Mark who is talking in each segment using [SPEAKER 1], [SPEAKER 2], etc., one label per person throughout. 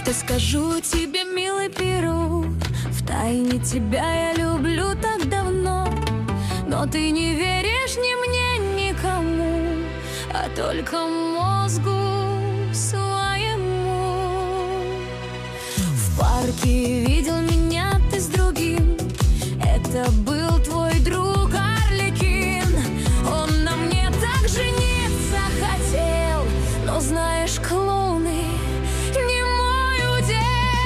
[SPEAKER 1] что скажу тебе, милый Перу. Втайне тебя я люблю так давно, но ты не веришь ни мне, никому, а только мозгу своему. В парке видел меня ты с другим, это был твой друг Арлекин. Он на мне так жениться хотел, но знаешь, клоуны не мой удел.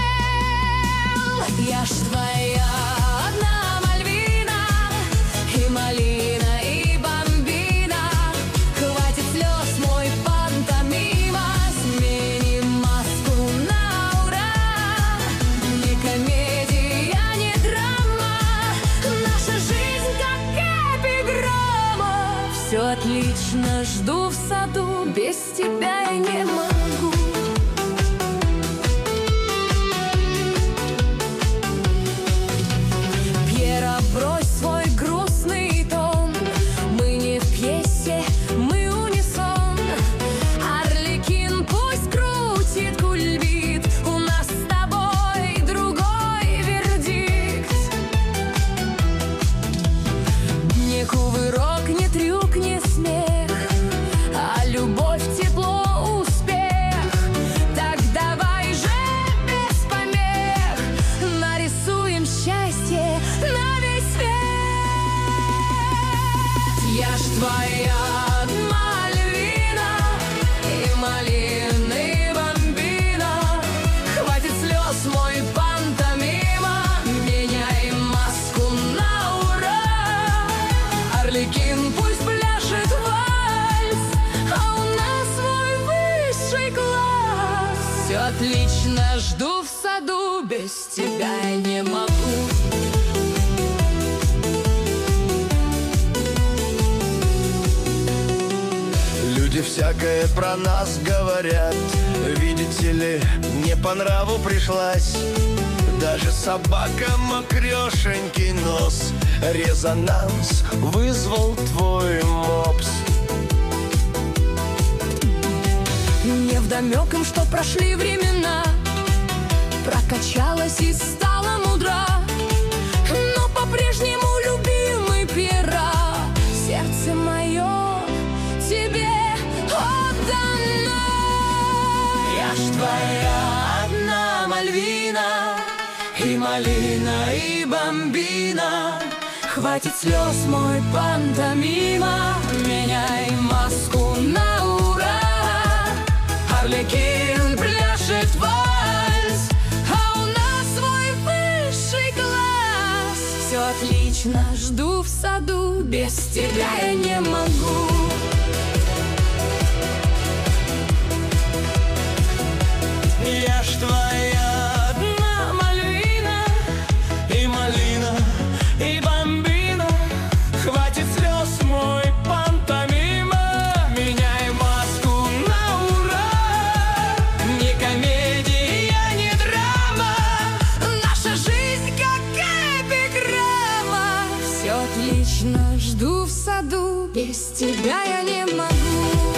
[SPEAKER 1] Я ж твоя одна Мальвина, и малина, и бомбина. Хватит слез, мой пантомима, сменим маску на ура. Не комедия, не драма, наша жизнь как эпиграмма. Все отлично, жду в саду, без тебя я не могу. Пьера, брось свой грустный тон, мы не в пьесе, мы унисон. Арлекин пусть крутит кульбит, у нас с тобой другой вердикт. Не кувырок, не трюк, не смех, а любовь, тепло, успех. Так давай же без помех нарисуем счастье на весь свет. Я ж твоя Мальвина, и малина, и бомбина. Хватит слез, мой пантомима, меняй маску на ура. Арлекин пусть пляшет вальс, а у нас свой высший класс. Все отлично, жду в саду, без тебя я не могу.
[SPEAKER 2] Люди всякое про нас говорят, видите ли, не по нраву пришлась. Даже собака мокрешенький нос, резонанс вызвал твой мопс.
[SPEAKER 1] Невдомек им, что прошли времена, прокачалась и стала мудра, но по-прежнему любимый Пьера. Сердце мое тебе отдано. Я ж твоя одна Мальвина, и малина, и бомбина. Хватит слез, мой пантомима, меняй маску на ура. Арлекин пляшет вальс, а у нас свой высший класс. Все отлично, жду в саду, без тебя я не могу.
[SPEAKER 2] Я ж твоя одна Мальвина, и малина, и бомбина. Хватит слез, мой пантомима, меняй маску на ура. Не комедия, не драма,
[SPEAKER 1] Наша жизнь как эпиграмма. Все отлично, жду в саду, без тебя я не могу.